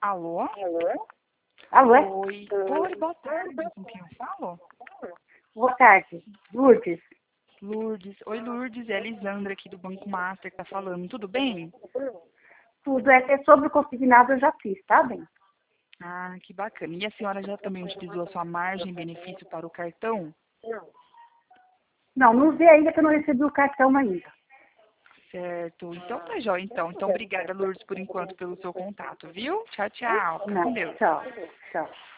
Alô? Alô? Oi. Oi, boa tarde. Com quem eu falo? Boa tarde. Lourdes. Lourdes. Oi, Lourdes. É a Elisandra aqui do Banco Master que tá falando. Tudo bem? Tudo é que é sobre o consignado eu já fiz, tá bem? Ah, que bacana. E a senhora já também utilizou a sua margem benefício para o cartão? Não vi ainda que eu não recebi o cartão ainda. Certo. Então tá jóia, então. Então, obrigada, Lourdes, por enquanto, pelo seu contato, viu? Tchau, tchau. Fica com Não, Deus. tchau. Tchau.